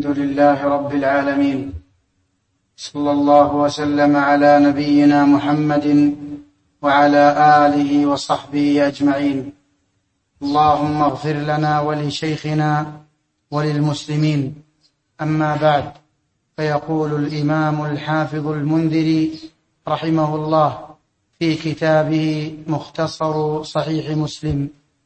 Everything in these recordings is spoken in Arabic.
الحمد لله رب العالمين، صلى الله وسلم على نبينا محمد وعلى آله وصحبه أجمعين. اللهم اغفر لنا ولشيخنا وللمسلمين. أما بعد، فيقول الإمام الحافظ المنذري رحمه الله في كتابه مختصر صحيح مسلم: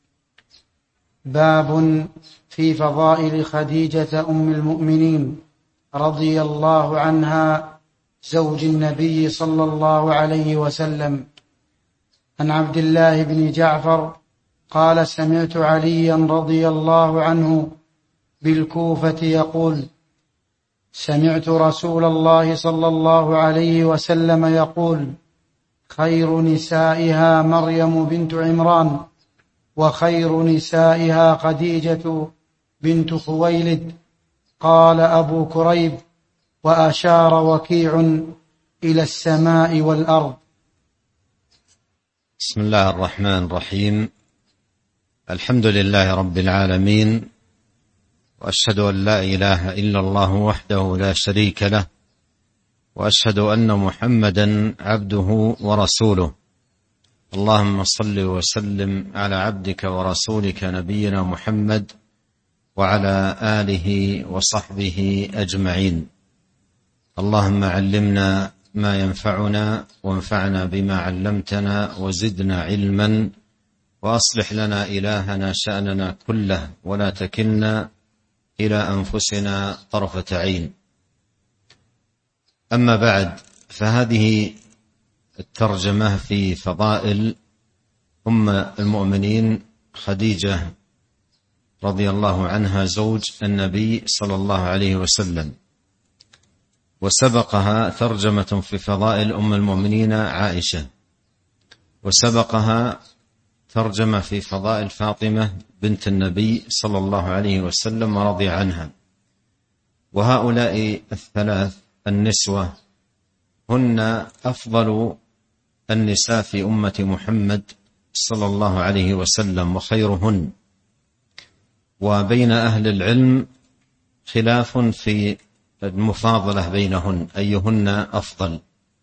باب في فضائل خديجة أم المؤمنين رضي الله عنها زوج النبي صلى الله عليه وسلم. عن عبد الله بن جعفر قال: سمعت عليا رضي الله عنه بالكوفة يقول: سمعت رسول الله صلى الله عليه وسلم يقول: خير نسائها مريم بنت عمران، وخير نسائها خديجة بنت خويلد. قال أبو كريب: وأشار وكيع إلى السماء والأرض. بسم الله الرحمن الرحيم. الحمد لله رب العالمين، وأشهد أن لا إله إلا الله وحده لا شريك له، وأشهد أن محمدا عبده ورسوله. اللهم صل وسلم على عبدك ورسولك نبينا محمد وعلى آله وصحبه أجمعين. اللهم علمنا ما ينفعنا، وانفعنا بما علمتنا، وزدنا علما، وأصلح لنا إلهنا شأننا كله، ولا تكلنا إلى أنفسنا طرفة عين. أما بعد، فهذه الترجمة في فضائل أم المؤمنين خديجة رضي الله عنها زوج النبي صلى الله عليه وسلم، وسبقها ترجمة في فضائل أم المؤمنين عائشة، وسبقها ترجمة في فضائل فاطمة بنت النبي صلى الله عليه وسلم ورضي عنها. وهؤلاء الثلاث النسوة هن أفضل النساء في أمة محمد صلى الله عليه وسلم وخيرهن. وبين أهل العلم خلاف في المفاضلة بينهن أيهن أفضل،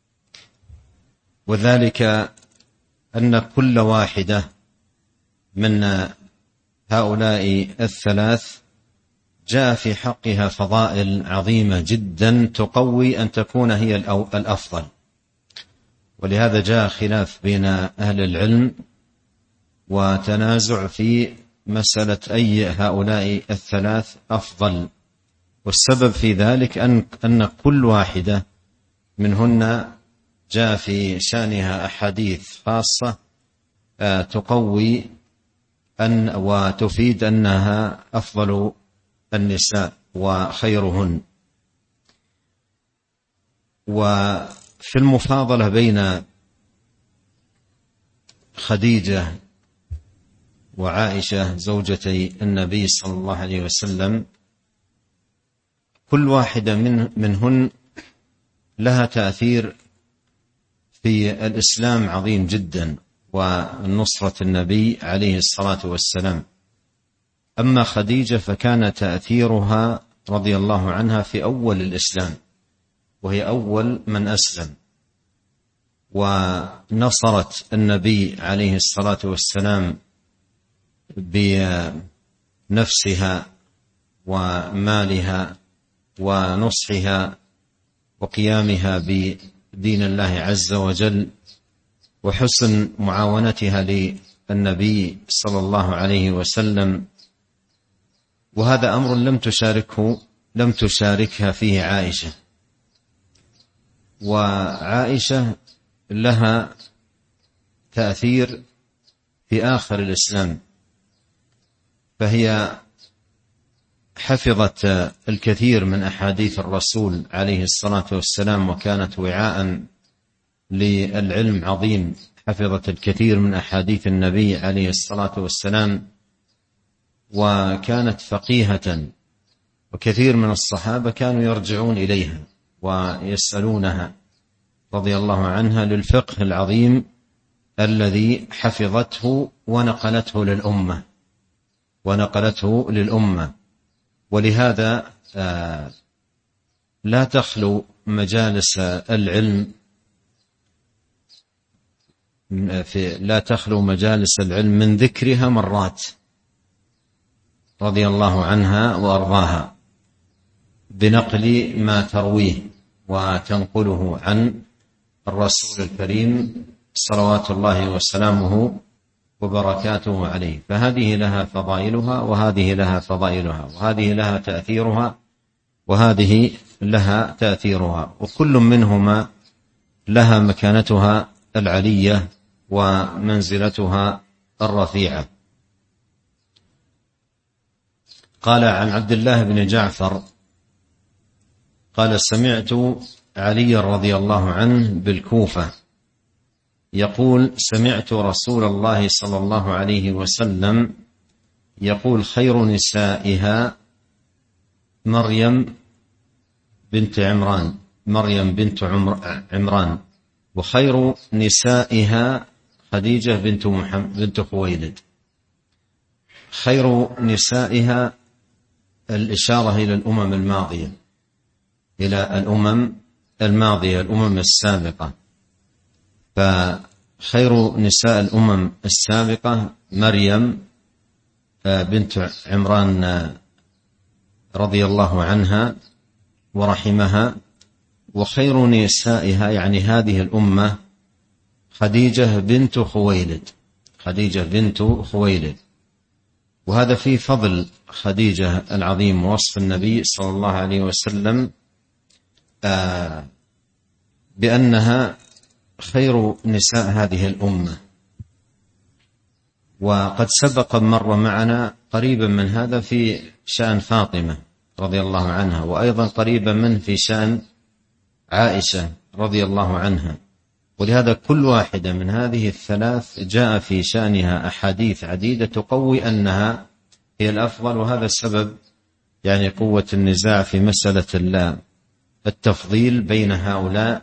وذلك أن كل واحدة من هؤلاء الثلاث جاء في حقها فضائل عظيمة جدا تقوي أن تكون هي الأفضل، ولهذا جاء خلاف بين أهل العلم وتنازع في مسألة أي هؤلاء الثلاث أفضل. والسبب في ذلك أن كل واحدة منهن جاء في شأنها أحاديث خاصة تقوي وتفيد أنها أفضل النساء وخيرهن. وفي المفاضلة بين خديجة وعائشة زوجتي النبي صلى الله عليه وسلم، كل واحدة منهن لها تأثير في الإسلام عظيم جدا ونصرة النبي عليه الصلاة والسلام. أما خديجة فكان تأثيرها رضي الله عنها في أول الإسلام، وهي أول من أسلم، ونصرت النبي عليه الصلاة والسلام بنفسها ومالها ونصحها وقيامها بدين الله عز وجل، وحسن معاونتها للنبي صلى الله عليه وسلم. وهذا أمر لم تشاركها فيه عائشة. وعائشة لها تأثير في آخر الإسلام، فهي حفظت الكثير من أحاديث الرسول عليه الصلاة والسلام، وكانت وعاء للعلم عظيم، حفظت الكثير من أحاديث النبي عليه الصلاة والسلام، وكانت فقيهة، وكثير من الصحابة كانوا يرجعون إليها ويسألونها رضي الله عنها للفقه العظيم الذي حفظته ونقلته للأمة. ولهذا لا تخلو مجالس العلم من ذكرها مرات رضي الله عنها وأرضاها بنقل ما ترويه وتنقله عن الرسول الكريم صلوات الله وسلامه وبركاته عليه. فهذه لها فضائلها وهذه لها فضائلها، وهذه لها تأثيرها وهذه لها تأثيرها، وكل منهما لها مكانتها العلية ومنزلتها الرفيعة. قال عن عبد الله بن جعفر قال: سمعت علي رضي الله عنه بالكوفة يقول: سمعت رسول الله صلى الله عليه وسلم يقول: خير نسائها مريم بنت عمران، وخير نسائها خديجة بنت خويلد. خير نسائها الإشارة إلى الأمم الماضية، الأمم السابقة. فخير نساء الأمم السابقة مريم بنت عمران رضي الله عنها ورحمها، وخير نسائها يعني هذه الأمة خديجة بنت خويلد. وهذا في فضل خديجة العظيم، ووصف النبي صلى الله عليه وسلم بأنها خير نساء هذه الأمة. وقد سبق مر معنا قريبا من هذا في شأن فاطمة رضي الله عنها، وأيضا قريبا منه في شأن عائشة رضي الله عنها. ولهذا كل واحدة من هذه الثلاث جاء في شأنها أحاديث عديدة تقوي أنها هي الأفضل. وهذا السبب يعني قوة النزاع في مسألة التفضيل بين هؤلاء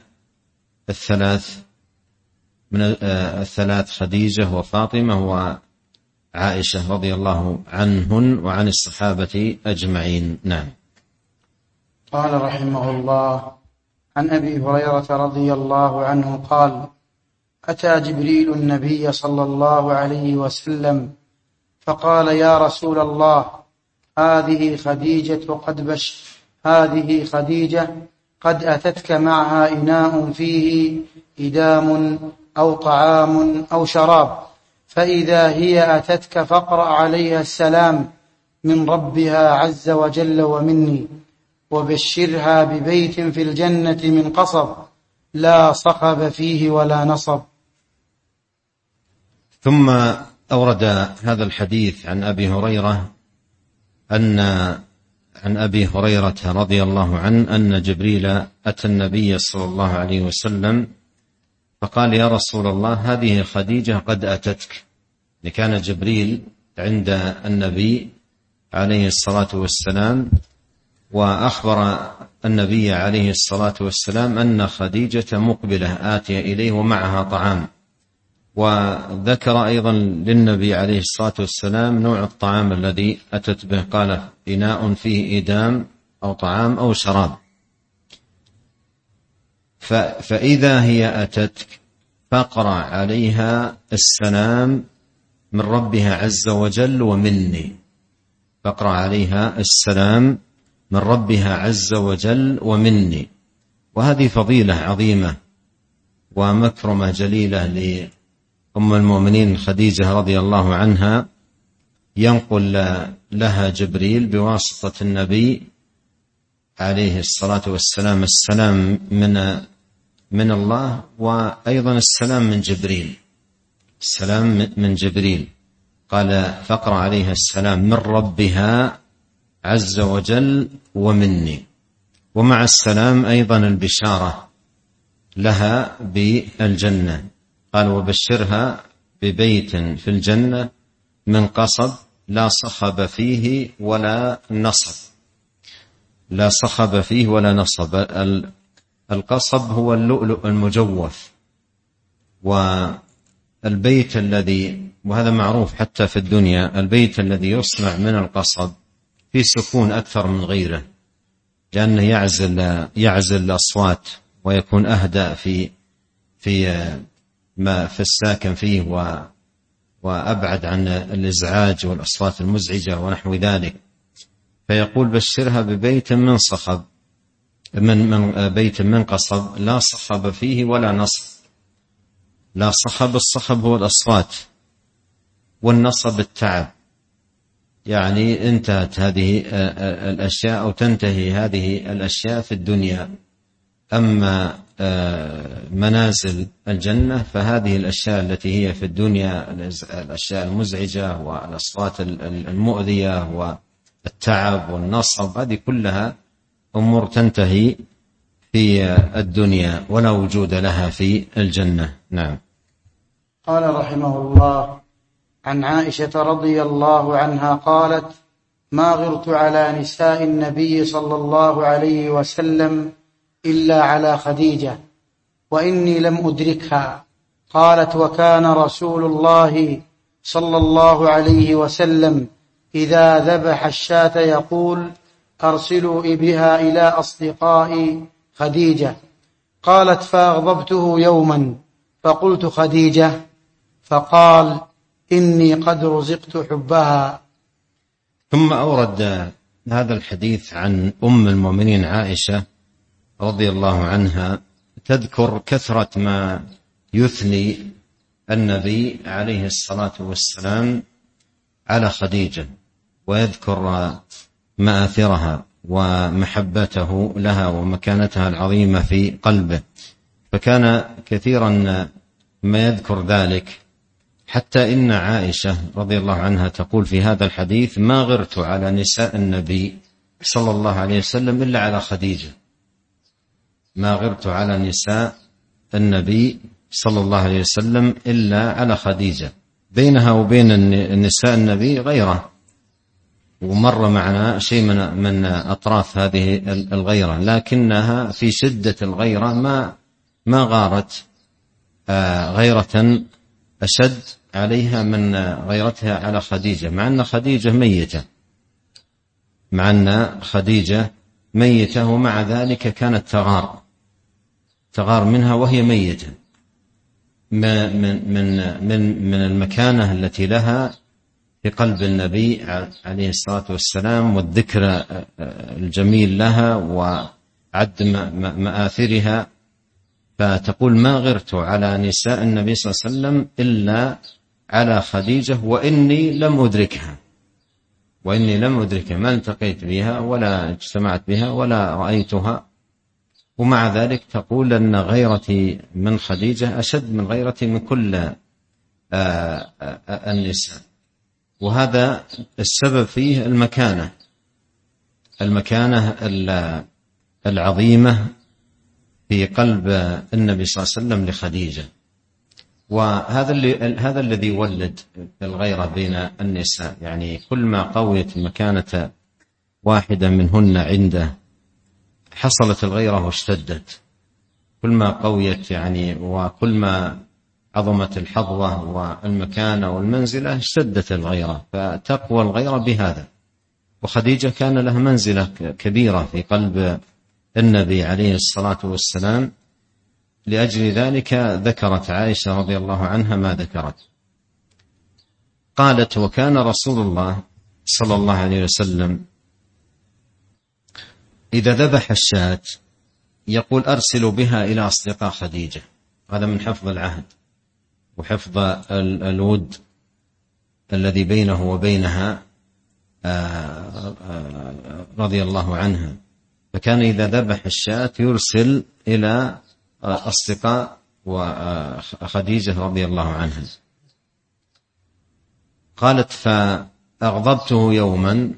الثلاث خديجة وفاطمة وعائشة رضي الله عنهن وعن الصحابة أجمعين. نعم. قال رحمه الله: عن أبي هريرة رضي الله عنه قال: أتى جبريل النبي صلى الله عليه وسلم فقال: يا رسول الله، هذه خديجة قد أتتك معها إناء فيه إدام أو طعام أو شراب، فإذا هي أتتك فاقرأ عليها السلام من ربها عز وجل ومني، وبشرها ببيت في الجنة من قصب لا صخب فيه ولا نصب. ثم أورد هذا الحديث عن أبي هريرة رضي الله عنه أن جبريل أتى النبي صلى الله عليه وسلم فقال: يا رسول الله، هذه خديجة قد أتتك. لكان جبريل عند النبي عليه الصلاة والسلام وأخبر النبي عليه الصلاة والسلام أن خديجة مقبلة آتية إليه ومعها طعام، وذكر أيضا للنبي عليه الصلاة والسلام نوع الطعام الذي أتت به، قال: إناء فيه إدام أو طعام أو شراب. فإذا هي أتتك فاقرأ عليها السلام من ربها عز وجل ومني. فاقرأ عليها السلام من ربها عز وجل ومني. وهذه فضيلة عظيمة ومكرمة جليلة لأم المؤمنين خديجة رضي الله عنها، ينقل لها جبريل بواسطة النبي عليه الصلاة والسلام السلام من الله، وأيضا السلام من جبريل. قال: فاقرأ عليها السلام من ربها عز وجل ومني. ومع السلام أيضا البشارة لها بالجنة. قال: وبشرها ببيت في الجنة من قصب لا صخب فيه ولا نصب. القصب هو اللؤلؤ المجوف، والبيت الذي، وهذا معروف حتى في الدنيا، البيت الذي يصنع من القصب في سكون أكثر من غيره، لأنه يعزل الأصوات ويكون أهدأ في الساكن فيه وأبعد عن الإزعاج والأصوات المزعجة ونحو ذلك. فيقول بشرها ببيت من صخب، من بيت من قصب لا صخب فيه ولا نصب. لا صخب، الصخب هو الأصوات، والنصب التعب، يعني انتهت هذه الأشياء أو تنتهي هذه الأشياء في الدنيا. أما منازل الجنة فهذه الأشياء التي هي في الدنيا، الأشياء المزعجة والأصوات المؤذية والتعب والنصب، هذه كلها أمور تنتهي في الدنيا ولا وجود لها في الجنة. نعم. قال رحمه الله: عن عائشة رضي الله عنها قالت: ما غرت على نساء النبي صلى الله عليه وسلم إلا على خديجة، وإني لم أدركها. قالت: وكان رسول الله صلى الله عليه وسلم إذا ذبح الشاة يقول: أرسلوا بها إلى أصدقائي خديجة. قالت: فأغضبته يوما فقلت: خديجة؟ فقال: إني قد رزقت حبها. ثم أورد هذا الحديث عن أم المؤمنين عائشة رضي الله عنها، تذكر كثرة ما يثني النبي عليه الصلاة والسلام على خديجة، ويذكر مآثرها ومحبته لها ومكانتها العظيمة في قلبه. فكان كثيرا ما يذكر ذلك، حتى إن عائشة رضي الله عنها تقول في هذا الحديث: ما غرت على نساء النبي صلى الله عليه وسلم إلا على خديجة. ما غرت على نساء النبي صلى الله عليه وسلم إلا على خديجة. بينها وبين النساء النبي غيرة، ومر معنا شيء من أطراف هذه الغيرة، لكنها في شدة الغيرة ما غارت غيرة أشد عليها من غيرتها على خديجة، مع أن خديجة ميتة، ومع ذلك كانت تغار منها وهي ميتة، من المكانة التي لها في قلب النبي عليه الصلاة والسلام، والذكر الجميل لها وعد مآثرها. فتقول: ما غرت على نساء النبي صلى الله عليه وسلم إلا على خديجة، وإني لم أدركها، ما التقيت بها ولا اجتمعت بها ولا رأيتها. ومع ذلك تقول أن غيرتي من خديجة أشد من غيرتي من كل النساء. وهذا السبب فيه المكانة العظيمة في قلب النبي صلى الله عليه وسلم لخديجة. وهذا الذي يولد الغيرة بين النساء، يعني كل ما قويت مكانة واحدة منهن عنده حصلت الغيرة واشتدت. كل ما قويت يعني وكل ما عظمت الحظوة والمكانة والمنزلة اشتدت الغيرة، فتقوى الغيرة بهذا. وخديجة كان لها منزلة كبيرة في قلب النبي عليه الصلاة والسلام، لأجل ذلك ذكرت عائشة رضي الله عنها ما ذكرت. قالت: وكان رسول الله صلى الله عليه وسلم إذا ذبح الشاة يقول: أرسلوا بها إلى أصدقاء خديجة. هذا من حفظ العهد وحفظ الود الذي بينه وبينها رضي الله عنها. فكان إذا ذبح الشاة يرسل إلى أصدقاء وخديجة رضي الله عنها. قالت: فأغضبته يوما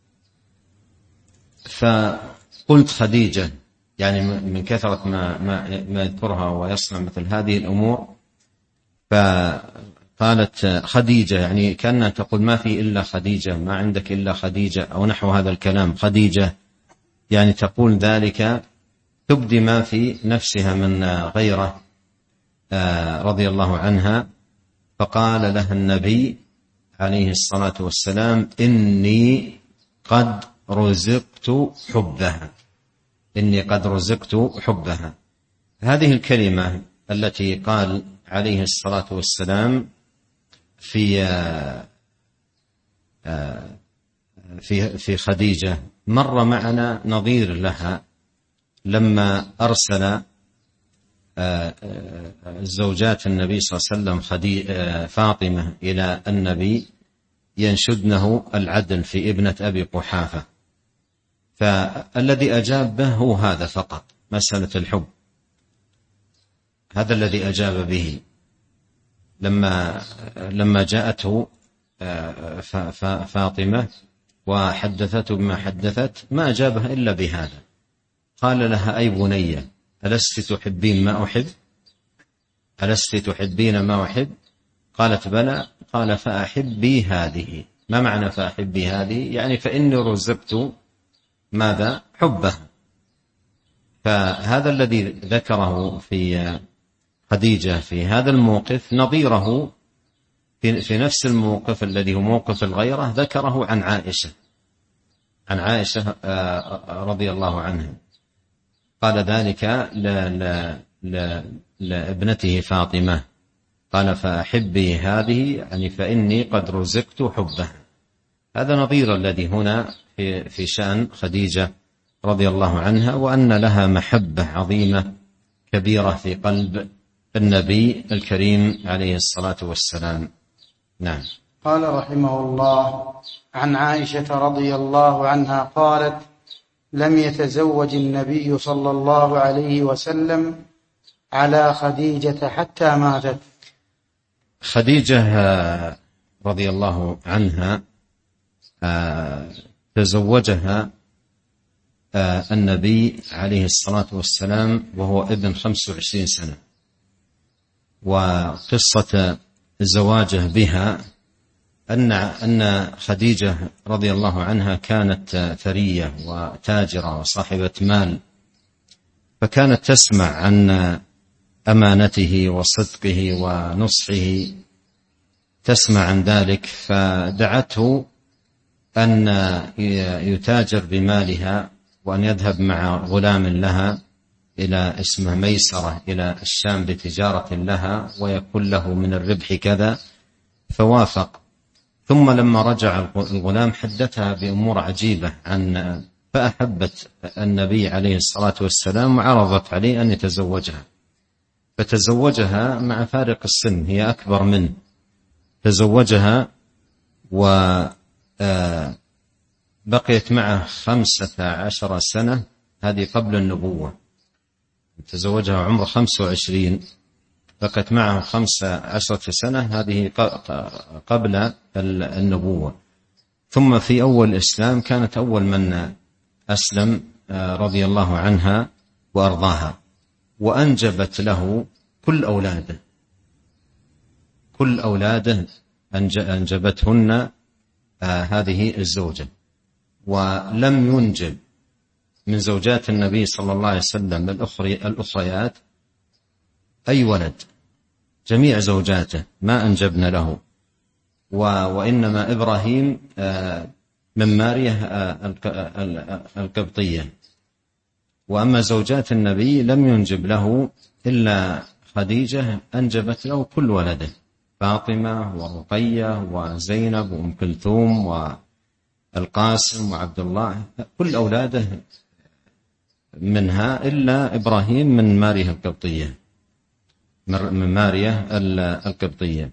فقلت خديجة، يعني من كثرة ما يذكرها ويصنع مثل هذه الأمور. فقالت خديجة، يعني كأنها تقول: ما في إلا خديجة، ما عندك إلا خديجة، أو نحو هذا الكلام. خديجة يعني تقول ذلك تبدي ما في نفسها من غيرة رضي الله عنها. فقال لها النبي عليه الصلاة والسلام: إني قد رزقت حبها، إني قد رزقت حبها. هذه الكلمة التي قال عليه الصلاة والسلام في خديجة مر معنا نظير لها لما أرسل زوجات النبي صلى الله عليه وسلم فاطمة إلى النبي ينشدنه العدل في ابنة أبي قحافة، فالذي أجاب به هو هذا فقط، مسألة الحب، هذا الذي أجاب به. لما جاءته فاطمة وحدثته بما حدثت ما أجابها إلا بهذا. قال لها: أي بنية، ألست تحبين ما أحب؟ ألست تحبين ما أحب؟ قالت: بلى. قال: فأحبي هذه. ما معنى فأحبي هذه؟ يعني فإني رزقت ماذا؟ حبه. فهذا الذي ذكره في خديجة في هذا الموقف نظيره في نفس الموقف الذي هو موقف الغيرة ذكره عن عائشة رضي الله عنها. قال ذلك لابنته فاطمة، قال: فأحبي هذه، يعني فإني قد رزقت حبها. هذا نظير الذي هنا في شأن خديجة رضي الله عنها، وأن لها محبة عظيمة كبيرة في قلب النبي الكريم عليه الصلاة والسلام. نعم. قال رحمه الله: عن عائشة رضي الله عنها قالت: لم يتزوج النبي صلى الله عليه وسلم على خديجة حتى ماتت. خديجة رضي الله عنها تزوجها النبي عليه الصلاة والسلام وهو ابن 25 سنة، وقصة زواجه بها أن خديجة رضي الله عنها كانت ثرية وتاجرة وصاحبة مال، فكانت تسمع عن أمانته وصدقه ونصحه، تسمع عن ذلك، فدعته أن يتاجر بمالها وأن يذهب مع غلام لها إلى اسمه ميسرة إلى الشام بتجارة لها ويكون له من الربح كذا، فوافق. ثم لما رجع الغلام حدثها بأمور عجيبة فأحبت النبي عليه الصلاة والسلام وعرضت عليه أن يتزوجها، فتزوجها مع فارق السن، هي أكبر منه، تزوجها وبقيت معه 15 سنة، هذه قبل النبوة، تزوجها عمره 25، بقيت معه 15 سنة، هذه قبل النبوة. ثم في أول الإسلام كانت أول من أسلم رضي الله عنها وأرضاها، وأنجبت له كل أولاده أنجبتهن هذه الزوجة، ولم ينجب من زوجات النبي صلى الله عليه وسلم الأخريات أي ولد، جميع زوجاته ما أنجبن له، وإنما إبراهيم من مارية القبطية، وأما زوجات النبي لم ينجب له إلا خديجة أنجبت له كل ولده، فاطمة ورقية وزينب وأم كلثوم والقاسم وعبد الله، كل أولاده منها إلا إبراهيم من مارية القبطية، من مارية القبطية.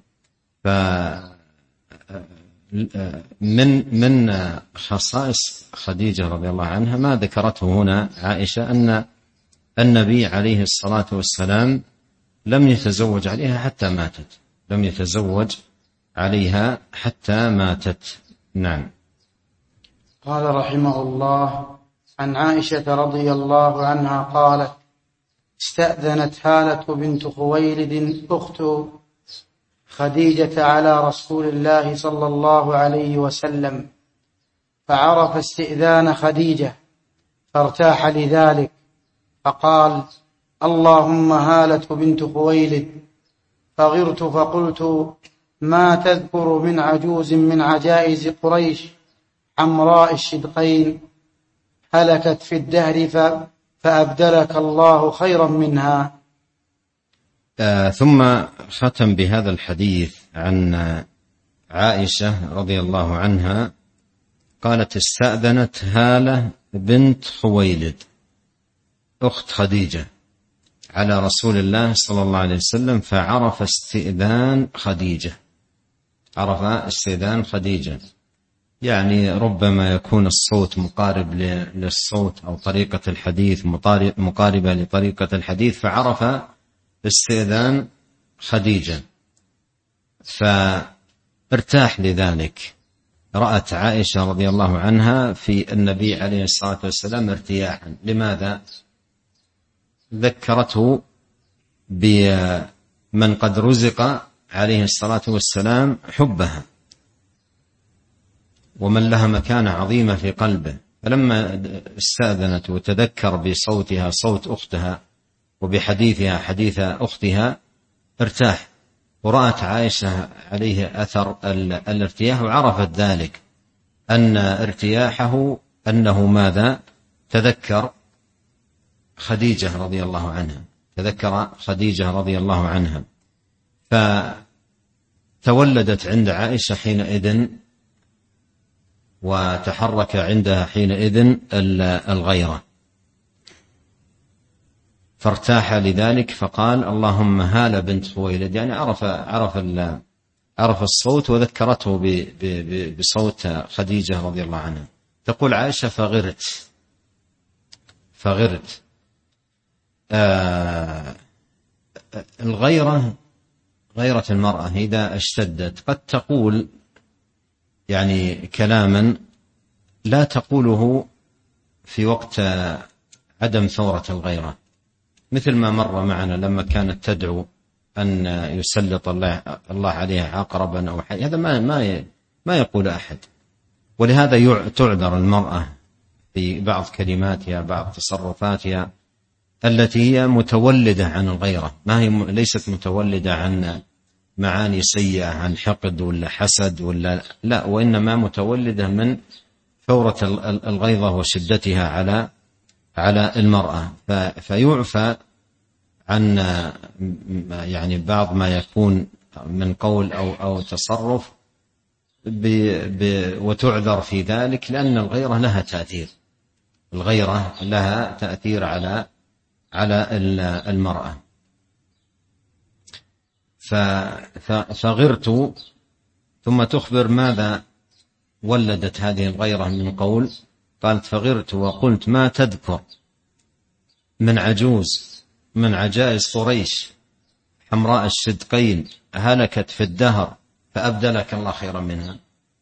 من خصائص خديجة رضي الله عنها ما ذكرته هنا عائشة، أن النبي عليه الصلاة والسلام لم يتزوج عليها حتى ماتت، لم يتزوج عليها حتى ماتت. نعم. قال رحمه الله: عن عائشة رضي الله عنها قالت: استأذنت هالة بنت خويلد أخت خديجة على رسول الله صلى الله عليه وسلم، فعرف استئذان خديجة فارتاح لذلك، فقال: اللهم هالة بنت خويلد. فغرت فقلت: ما تذكر من عجوز من عجائز قريش حمراء الشدقين هلكت في الدهر فأبدلك الله خيرا منها. ثم ختم بهذا الحديث عن عائشة رضي الله عنها قالت: استأذنت هالة بنت خويلد أخت خديجة على رسول الله صلى الله عليه وسلم، فعرف استئذان خديجة، عرف استئذان خديجة، يعني ربما يكون الصوت مقارب للصوت أو طريقة الحديث مقاربة لطريقة الحديث، فعرف استئذان خديجة فارتاح لذلك. رأت عائشة رضي الله عنها في النبي عليه الصلاة والسلام ارتياحا. لماذا؟ ذكرته بمن قد رزق عليه الصلاة والسلام حبها ومن لها مكانة عظيمة في قلبه، فلما استأذنت وتذكر بصوتها صوت أختها وبحديثها حديث أختها ارتاح، ورأت عائشة عليه أثر الارتياح وعرفت ذلك أن ارتياحه أنه ماذا؟ تذكر خديجة رضي الله عنها، تذكر خديجة رضي الله عنها، فتولدت عند عائشة حينئذ وتحرك عندها حينئذ الغيرة، فارتاح لذلك فقال: اللهم هالة بنت خويلد، يعني عرف الصوت وذكرته بصوت خديجة رضي الله عنها. تقول عائشة: فغرت. الغيرة، غيرة المرأة إذا اشتدت قد تقول يعني كلاما لا تقوله في وقت عدم ثورة الغيرة، مثل ما مر معنا لما كانت تدعو أن يسلط الله عليها عقربا أو حي، هذا ما يقول أحد. ولهذا تعذر المرأة في بعض كلماتها بعض تصرفاتها التي هي متولدة عن الغيرة، ليست متولدة عن معاني سيئة عن حقد ولا حسد لا، وإنما متولدة من ثورة الغيظة وشدتها على المرأة، فيعفى عن يعني بعض ما يكون من قول أو تصرف وتعذر في ذلك، لأن الغيرة لها تأثير، الغيرة لها تأثير على المرأة. فغرت، ثم تخبر ماذا ولدت هذه الغيرة من قول، قالت: فغرت وقلت: ما تذكر من عجوز من عجائز قريش حمراء الشدقين هلكت في الدهر فأبدلك الله خيرا منها.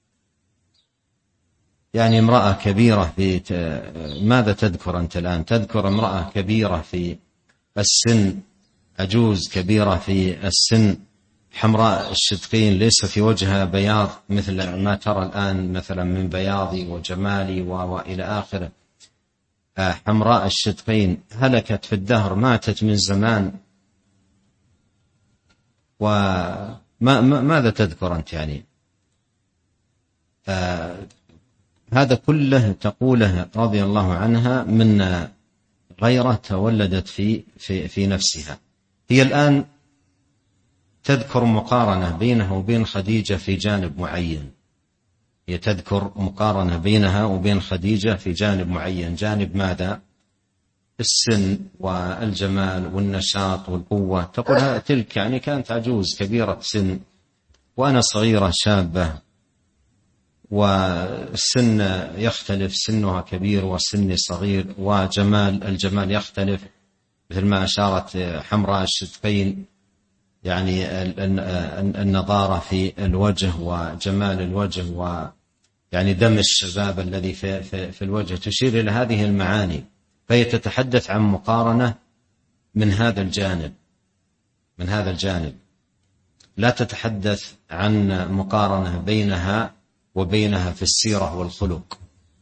يعني امرأة كبيرة ماذا تذكر أنت الآن؟ تذكر امرأة كبيرة في السن، عجوز كبيرة في السن، حمراء الشدقين، ليس في وجهها بياض مثل ما ترى الآن مثلا من بياضي وجمالي وإلى آخره، حمراء الشدقين هلكت في الدهر، ماتت من زمان، وماذا تذكر أنت؟ يعني هذا كله تقوله رضي الله عنها من غيرة تولدت في نفسها. هي الآن تذكر مقارنة بينها وبين خديجة في جانب معين، هي تذكر مقارنة بينها وبين خديجة في جانب معين، جانب ماذا؟ السن والجمال والنشاط والقوة. تقول تلك يعني كانت عجوز كبيرة سن وأنا صغيرة شابة، والسن يختلف، سنها كبير وسني صغير، الجمال يختلف، مثل ما أشارت حمراء الشدقين، يعني النضارة في الوجه وجمال الوجه ويعني دم الشباب الذي في الوجه، تشير إلى هذه المعاني. فهي تتحدث عن مقارنة من هذا الجانب، لا تتحدث عن مقارنة بينها في السيرة والخلق،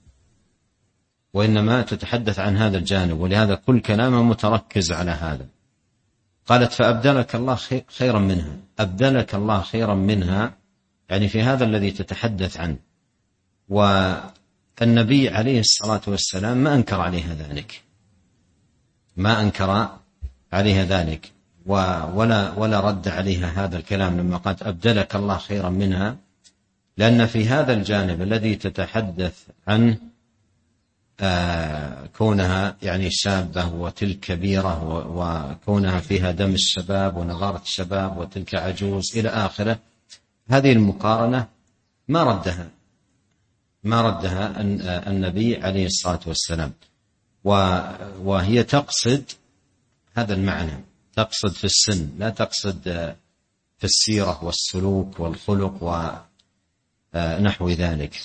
وإنما تتحدث عن هذا الجانب، ولهذا كل كلامه متركز على هذا. قالت: فأبدلك الله خيرا منها، أبدلك الله خيرا منها، يعني في هذا الذي تتحدث عنه. النبي عليه الصلاة والسلام ما أنكر عليها ذلك ولا رد عليها هذا الكلام لما قالت أبدلك الله خيرا منها، لأن في هذا الجانب الذي تتحدث عنه كونها يعني شابة وتلك كبيرة وكونها فيها دم الشباب ونضارة الشباب وتلك عجوز إلى آخره، هذه المقارنة ما ردها النبي عليه الصلاة والسلام، وهي تقصد هذا المعنى، تقصد في السن، لا تقصد في السيرة والسلوك والخلق ونحو ذلك.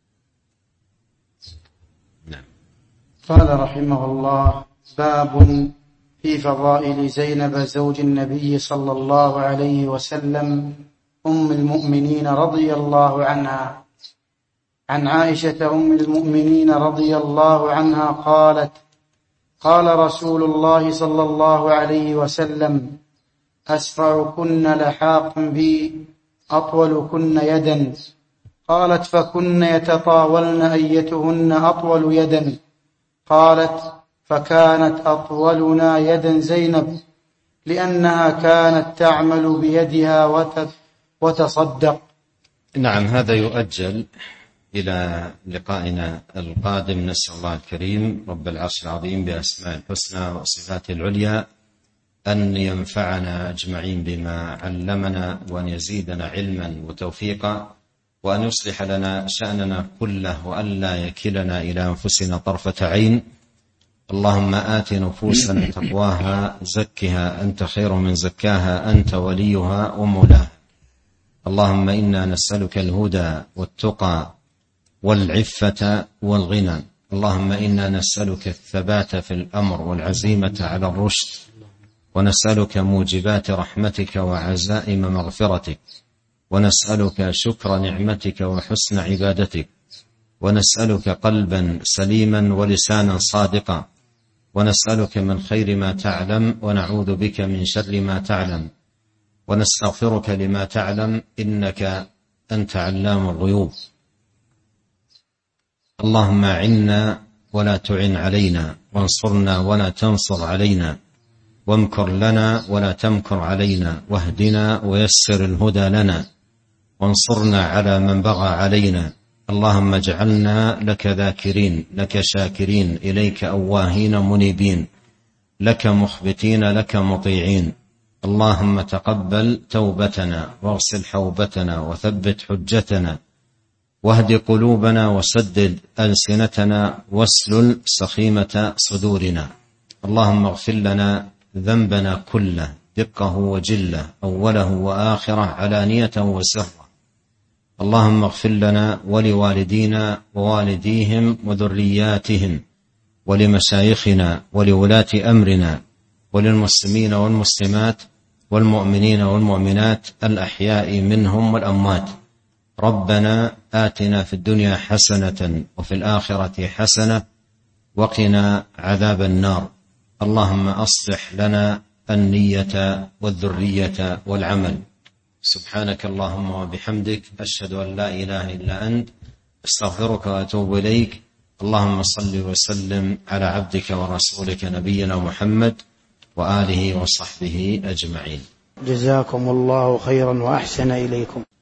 نعم. قال رحمه الله: باب في فضائل زينب زوج النبي صلى الله عليه وسلم أم المؤمنين رضي الله عنها. عن عائشة أم المؤمنين رضي الله عنها قالت: قال رسول الله صلى الله عليه وسلم: أسرعكن لحاق بي أطولكن يدا. قالت: فكن يتطاولن أيتهن أطول يدا. قالت: فكانت أطولنا يدا زينب، لأنها كانت تعمل بيدها وتصدق. نعم، هذا يؤجل إلى لقائنا القادم. نسأل الله الكريم رب العرش العظيم بأسماء الحسنى وصفاته العليا أن ينفعنا أجمعين بما علمنا، وأن يزيدنا علما وتوفيقا، وأن يصلح لنا شأننا كله، وأن لا يكلنا إلى أنفسنا طرفة عين. اللهم آت نفوسنا تقواها، زكها أنت خير من زكاها، أنت وليها ومولاها. اللهم إنا نسألك الهدى والتقى والعفة والغنى. اللهم إنا نسألك الثبات في الأمر والعزيمة على الرشد، ونسألك موجبات رحمتك وعزائم مغفرتك، ونسألك شكر نعمتك وحسن عبادتك، ونسألك قلبا سليما ولسانا صادقا، ونسألك من خير ما تعلم، ونعوذ بك من شر ما تعلم، ونستغفرك لما تعلم، إنك أنت علام الغيوب. اللهم أعنا ولا تعن علينا، وانصرنا ولا تنصر علينا، وامكر لنا ولا تمكر علينا، واهدنا ويسر الهدى لنا، وانصرنا على من بغى علينا. اللهم اجعلنا لك ذاكرين، لك شاكرين، إليك أواهين منيبين، لك مخبتين، لك مطيعين. اللهم تقبل توبتنا، واغسل حوبتنا، وثبت حجتنا، واهد قلوبنا، وسدد ألسنتنا، واسلل سخيمة صدورنا. اللهم اغفر لنا ذنبنا كله، دقه وجله، أوله وآخره، علانية وسره. اللهم اغفر لنا ولوالدينا ووالديهم وذرياتهم، ولمشايخنا ولولاة أمرنا، وللمسلمين والمسلمات والمؤمنين والمؤمنات الأحياء منهم والأموات. ربنا آتنا في الدنيا حسنة وفي الآخرة حسنة وقنا عذاب النار. اللهم أصلح لنا النية والذرية والعمل. سبحانك اللهم وبحمدك، أشهد أن لا إله إلا أنت، أستغفرك وأتوب إليك. اللهم صل وسلم على عبدك ورسولك نبينا محمد وآله وصحبه أجمعين. جزاكم الله خيرا وأحسن إليكم.